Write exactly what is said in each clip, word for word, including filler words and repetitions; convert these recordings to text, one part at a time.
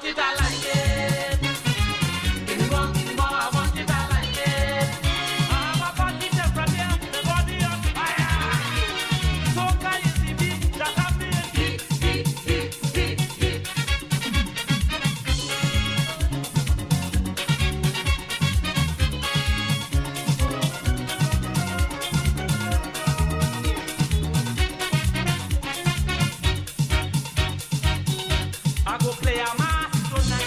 it, I like it. Give me more, give me more, I want it, I like it. I'm a body temperature, the body on fire. So can you see me, that I'm being heat, heat, heat, heat, heat. I go play a mass tonight.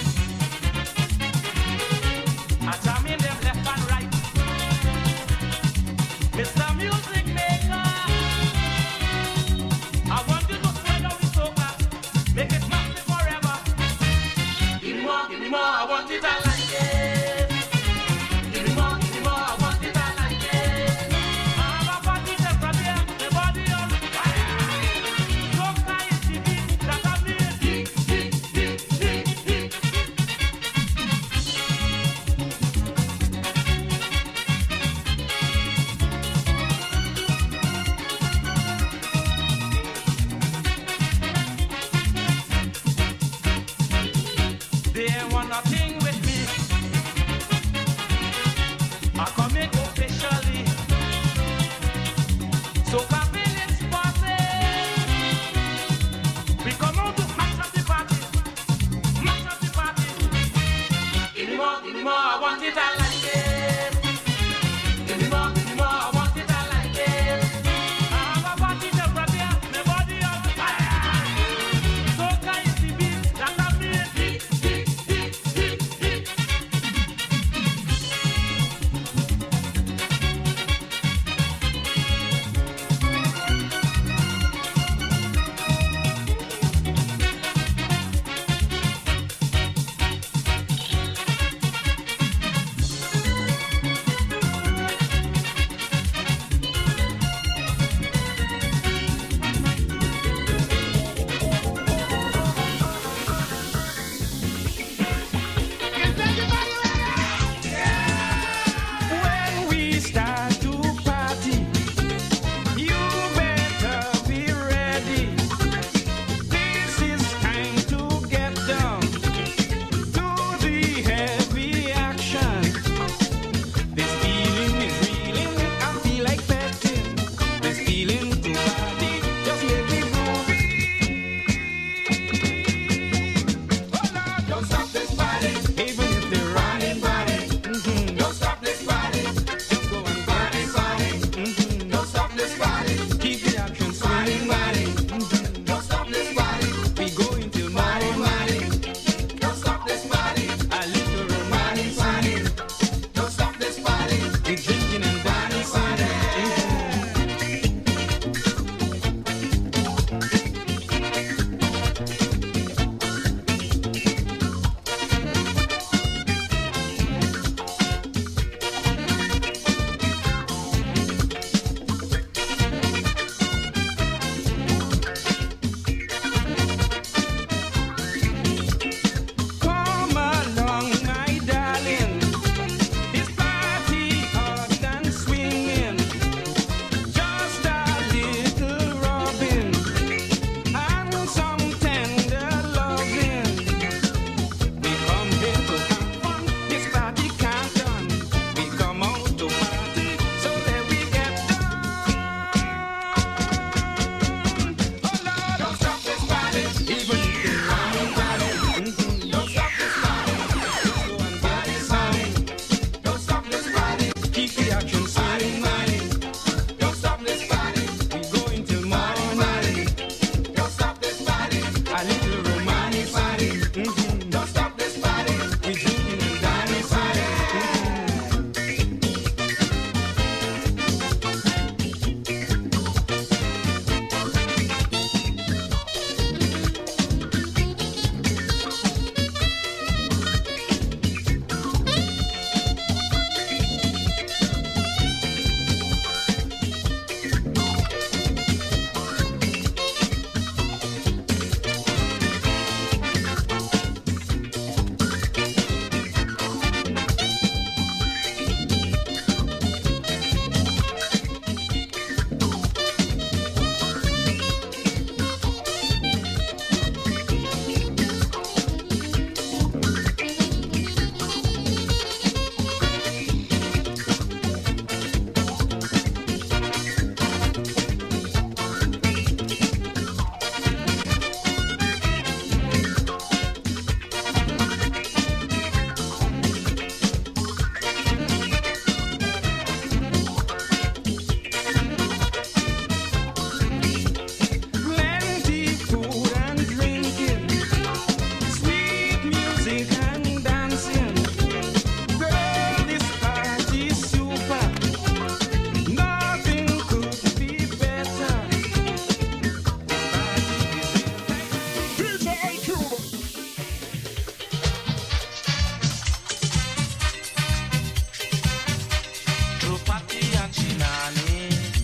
party and shinani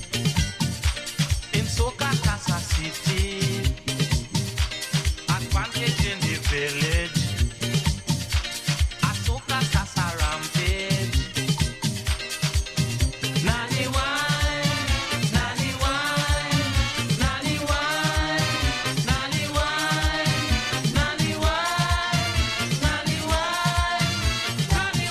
in Soka Casa City. Advantage in the village. Asoka Casa Rampage. Nani wine, nani wine, nani wine, nani wine, nani wine, nani wine, nani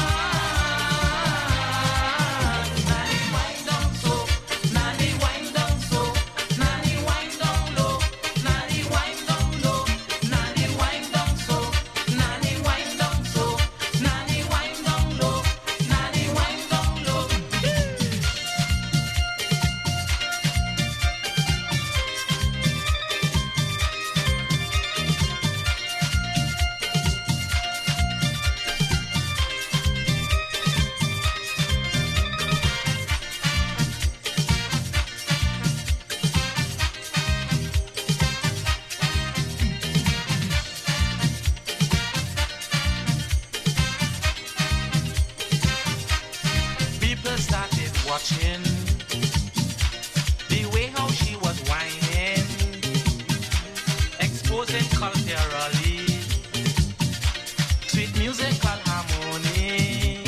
wine, nani wine down so, nani wine down so, nani wine down low, nani wine down low, nani wine down so, nani wine down so, nani wine down low, nani wine down low. People started watching the way how she was whining, exposing culturally sweet musical harmony.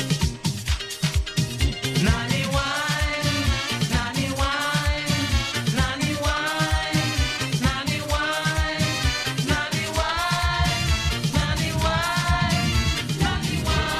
Nani wine, nani wine, nani wine, nani wine, nani wine, nani wine, nani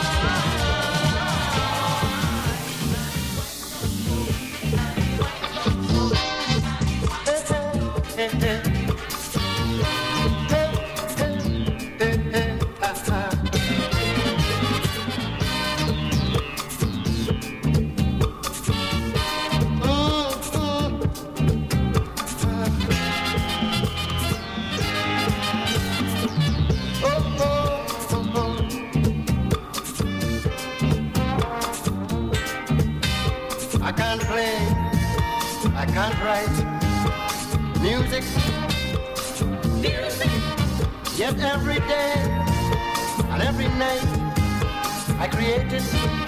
I can't play, I can't write music. Yet every day and every night I created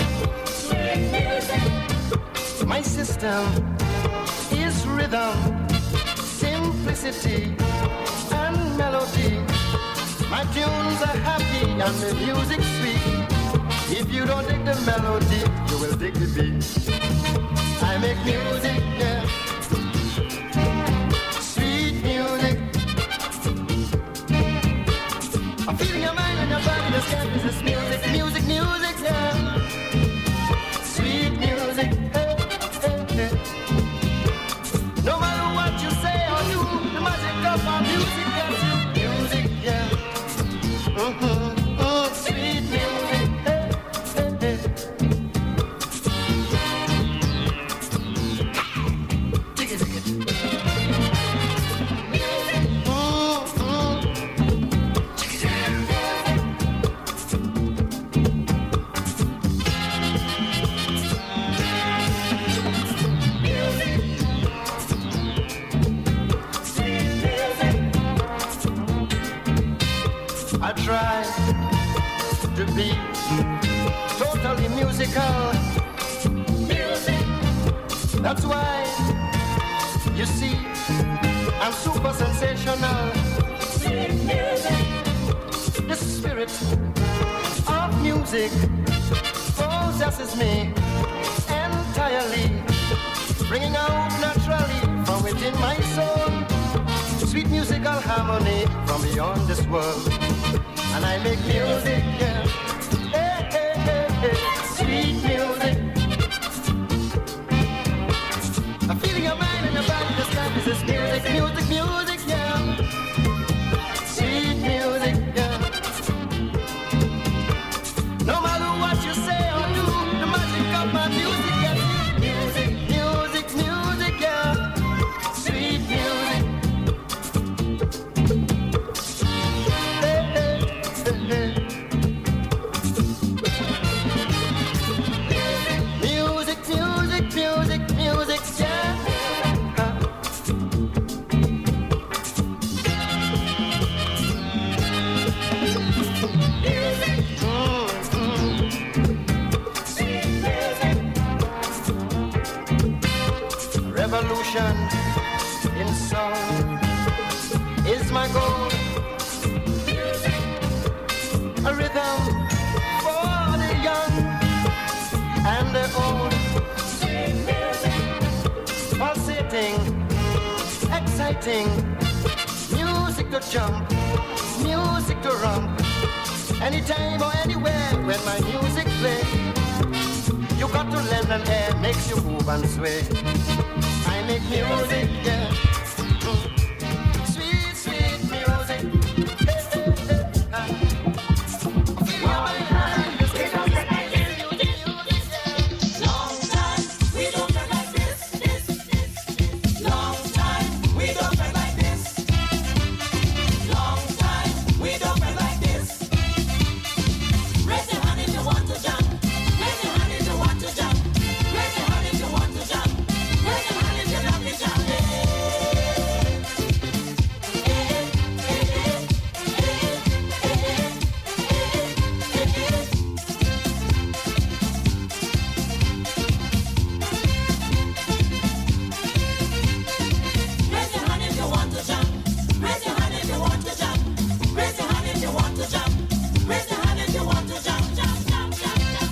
my system is rhythm, simplicity and melody. My tunes are happy and the music sweet. If you don't dig the melody, you will dig the beat. I make music, yeah. Sweet music. I'm feeling your mind and your body, your skin. This is music, music, music, yeah. Sweet music, hey, hey, hey. No matter what you say or do, the magic of our music gets you. Music, yeah. Mm-hmm, mm, sweet music, hey, hey, hey. Digga, digga. I try to be totally musical. Music. That's why you see I'm super sensational. Music. The spirit of music possesses me entirely, bringing out naturally from within my soul sweet musical harmony from beyond this world. And I make music, yeah. Hey, hey, hey, hey. Sweet music. I'm feeling your mind and your body. This life is this music, music, music, yeah. Sweet music, yeah. No matter what you say or do, the magic of my music gets you. Music, music, music, yeah. Sweet music. Hey, hey, hey, hey. Music, music, music, music, yeah. revolution in sound is my goal. A rhythm for the young and the old. Pulsating, exciting, music to jump, music to romp. Anytime or anywhere when my music plays, you got to lend an air, makes you move and sway. I make music, yeah. Mm. Sweet, sweet music. Hey, hey, hey. Ah. Feel your mind, just get up and make music, music, yeah. Long time we don't play like this, this, this, this. Long time we don't play like this. Long time we don't play like this. Raise your hand if you want to jump. Raise your hand if you want to jump. Raise your hand if you want to jump. Raise your hand if you love to jump. Raise your hand if you want to jump. Raise your hand if you want to jump. Raise your hand if you want to jump. Raise your hand if you want to jump, jump, jump, jump, jump.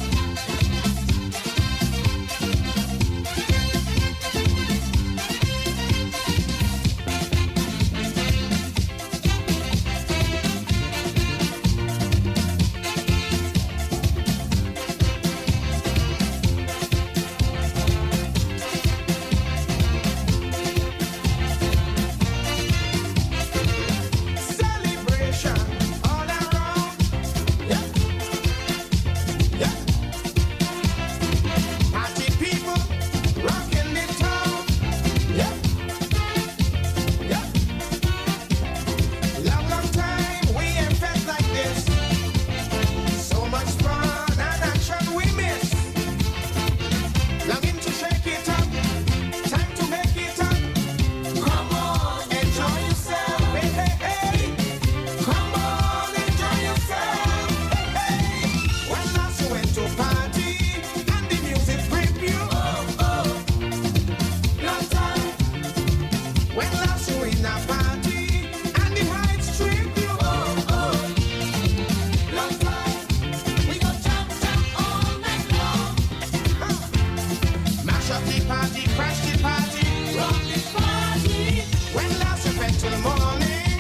Celebration all around. Yeah, yeah. Party people rocking the town. Yeah, yeah. Long, long time we ain't felt like this. So much fun and action we miss. Longing to shake it up, time to make it up. Come on, enjoy yourself. Hey, hey, hey. Come on, enjoy yourself. Hey, hey. When last you went to party and the music grip you. Oh, oh. Long time. When last you in a party and the heights trip you. Oh, oh. Long time we go jump, jump all night long. Mash up the party, crash the party. Rock this party. When last you went till morning.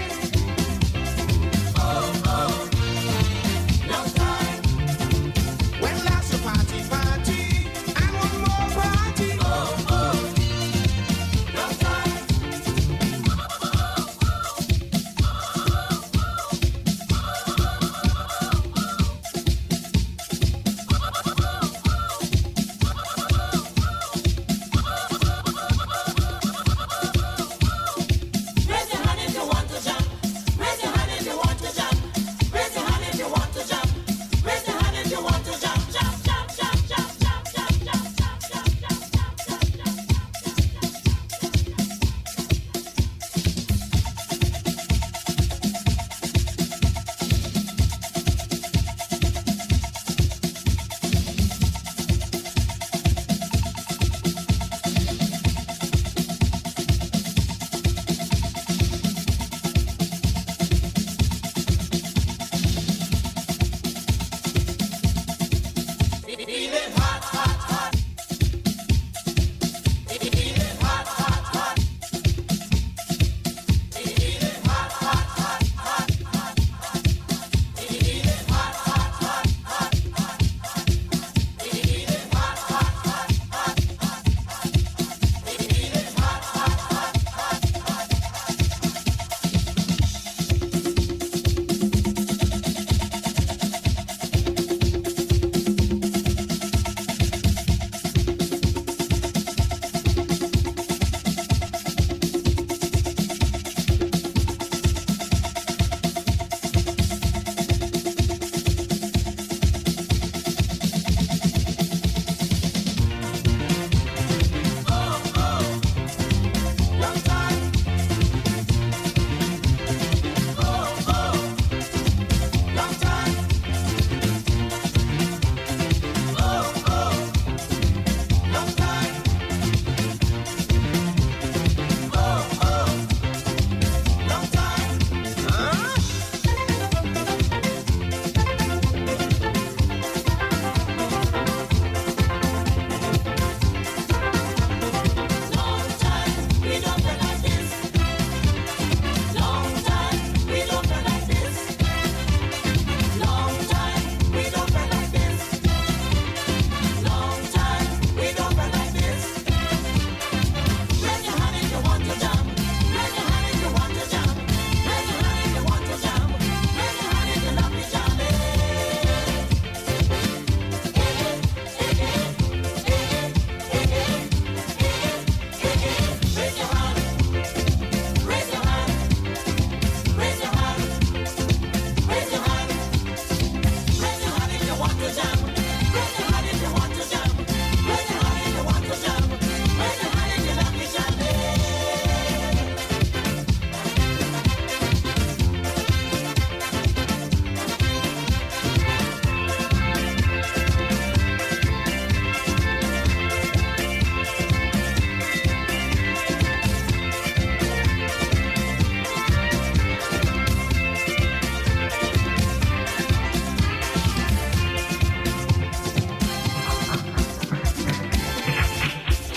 Oh, oh. Long time. When last you party, party, and one more party. Oh, oh. Long time.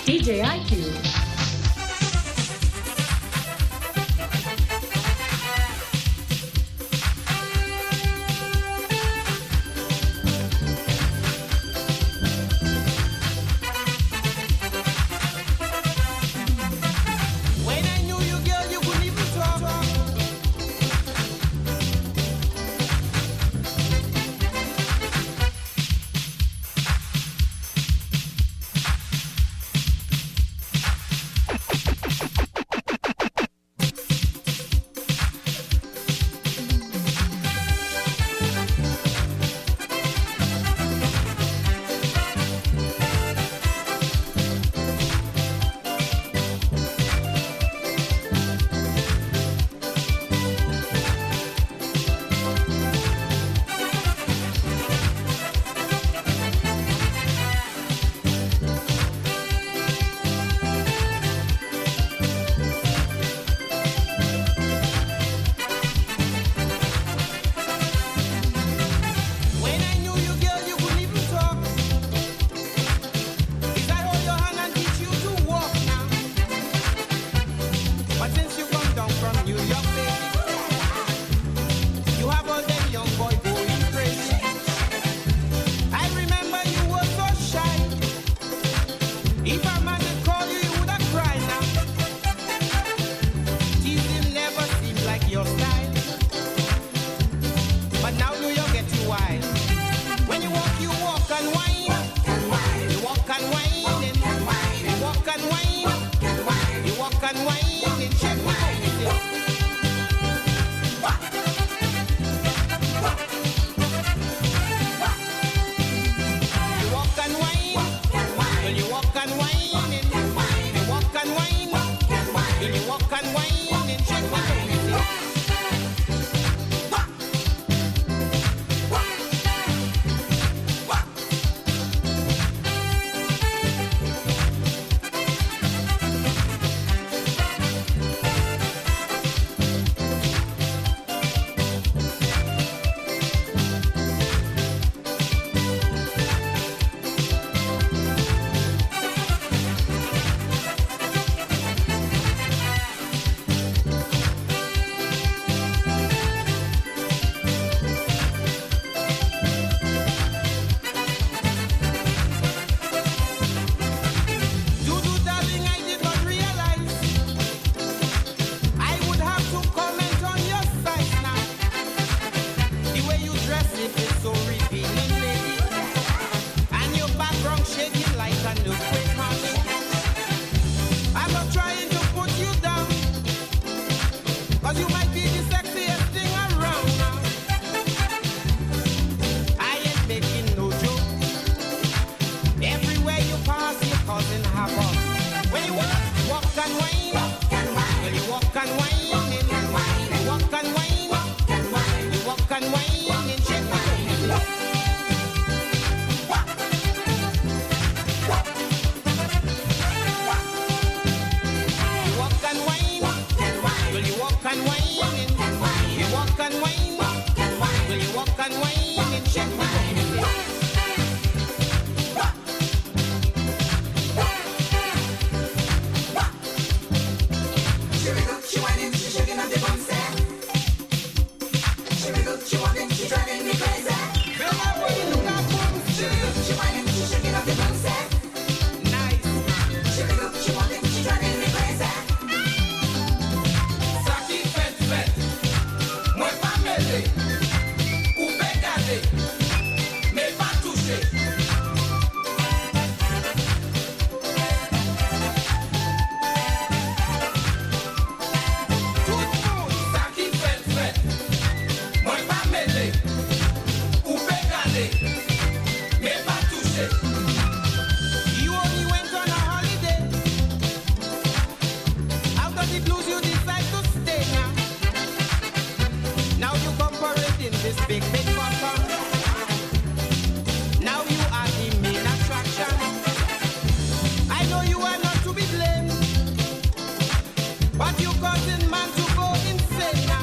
D J I Q. When I knew you, girl, you couldn't even talk. When I knew you, girl, you couldn't even talk. If I hold your hand and teach you to walk now. But since you come down from New York, baby, you have all them young boy going crazy. I remember you were so shy. If a man would call you, you would have cried now. Teasing never seemed like your style. But now New York get you wild. When you walk, you walk and whine. You walk and whine. You walk and whine. You walk and whine. And check my You walk and whine. Well, you walk and whine. You walk and whine. Well, you walk and whine. And check my Dudu, darling, I did not realize I would have to comment on your size now. The way you dress it is so revealing, lady. And your background shaking like an earthquake, honey. I'm not trying to put you down, cause you might be the sexiest thing around now. I ain't making no joke. Everywhere you pass, you're causing havoc. When you walk, walk and whine. Well, you walk and whine. You walk and whine. You walk and whine. And shake my You walk and whine. Well, you walk and whine. You walk and whine. Well, you walk and whine. And shake my She wiggle, she whining, she shaking up the bum set. She wiggle, she walking, she driving me crazy. She wiggle, she whining, she shaking up the bum set. She wiggle, she walking, she driving me crazy. Saki fet fet, mwen pa mele, ou pe gade, me pa touche. Tout moun, saki fet fet, mwen pa mele, ou pe gade, me pa touche. You only went on a holiday. Out of the blues you decide to stay now. Now you corporate in this big, big function. Now you are the main attraction. I know you are not to be blamed, but you causing man to go insane now.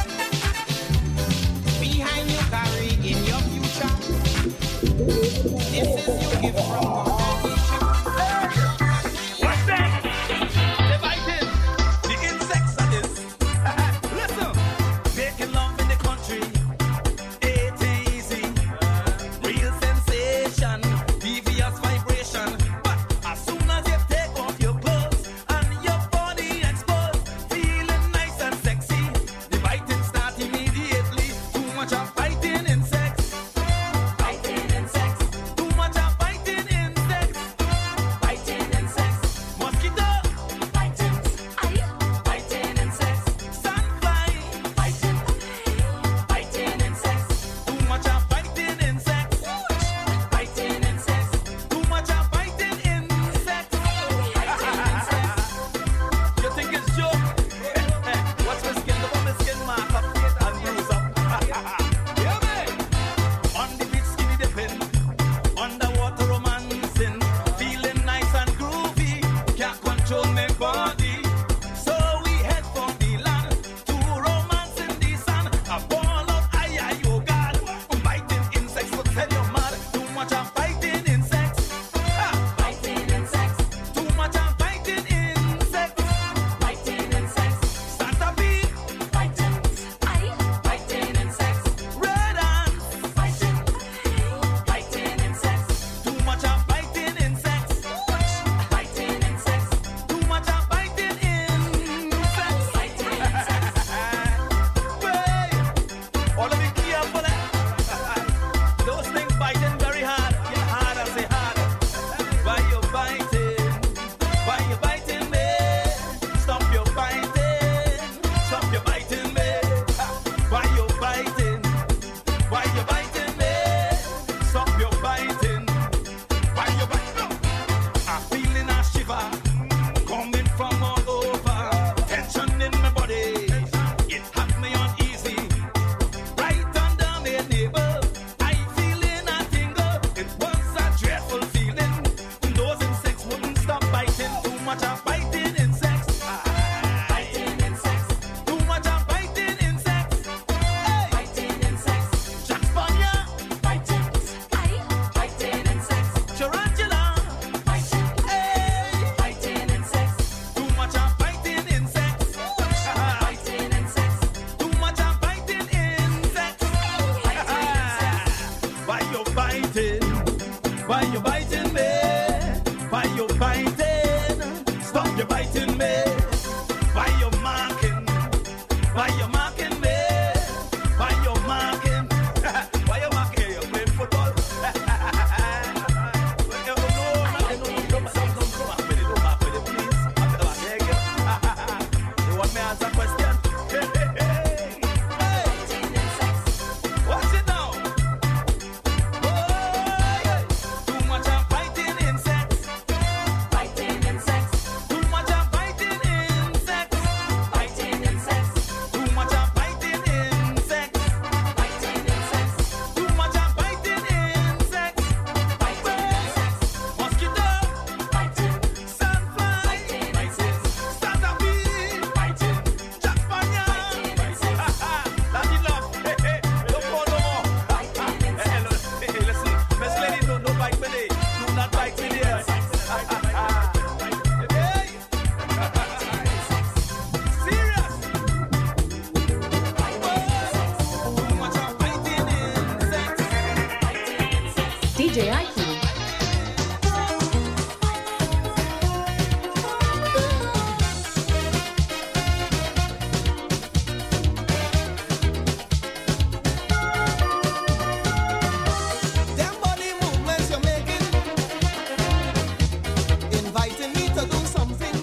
Behind you carry in your future. This is you give from organization. much of fighting in sex. Fighting in sex. Too much of fighting in sex. Hey. Fighting in sex. Jack Spanier. Fighting. Fighting in sex. Tarantula. Fighting. Hey. Fighting in sex. Too much of fighting in sex. Fighting in sex. Too much of fighting in sex. Why you fighting? Why you biting me? Why you biting? Stop your biting me. Why you marking? Why you marking me? Why you marking? Why you marking? You playing football? No, no, no, no, don't mark with it, don't mark with it, please. I beg you. You want me to answer a question? Hey, hey, hey. Hey. Watch it now. Oh, yeah. Too much of fighting in sex. Fighting in sex. Too much of fighting in sex. Fighting in sex. Too much of fighting in sex. Fighting in sex. Too much of fighting in sex. Fighting in sex. Mosquito. Fighting. Sandfly. Fighting. Caterpillar. Fighting. Jack Spanier. Fighting. Daddy love. Hey, hey. Don't go no more. Hey, hey, hey, listen. Best lady, don't no bite with it. Do not bite with it. Hey. Serious. Too much of fighting in sex. D J I Q. Them body movements you're making, inviting me to do something.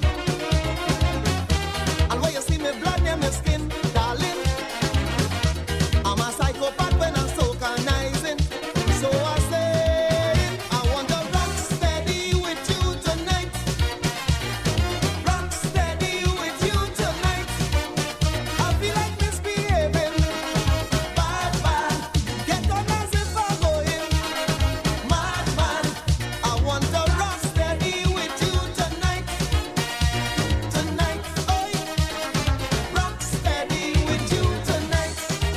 And when you see me blood near my skin, darling, I'm a psychopath when I'm so conniving. So I say, I want to rock steady with you tonight. Rock steady with you tonight. I feel like misbehaving. Bad man, get on as if I'm going. Mad man, I want to rock steady with you tonight. Tonight, oi. Rock steady with you tonight.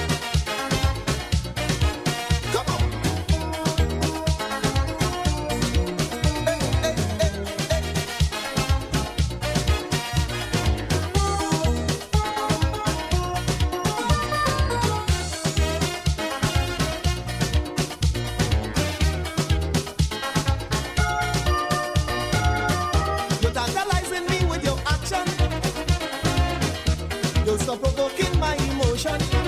Come on. Hey, hey, hey, hey. You're tantalizing me with your action. You're so provoking my emotion.